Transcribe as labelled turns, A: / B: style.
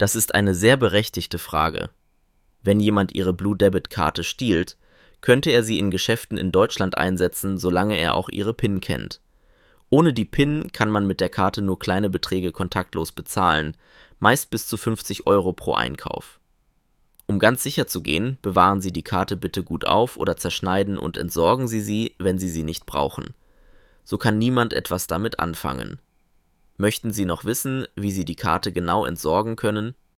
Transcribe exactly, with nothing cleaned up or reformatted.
A: Das ist eine sehr berechtigte Frage. Wenn jemand Ihre Blue Debit Karte stiehlt, könnte er sie in Geschäften in Deutschland einsetzen, solange er auch Ihre PIN kennt. Ohne die PIN kann man mit der Karte nur kleine Beträge kontaktlos bezahlen, meist bis zu fünfzig Euro pro Einkauf. Um ganz sicher zu gehen, bewahren Sie die Karte bitte gut auf oder zerschneiden und entsorgen Sie sie, wenn Sie sie nicht brauchen. So kann niemand etwas damit anfangen. Möchten Sie noch wissen, wie Sie die Karte genau entsorgen können?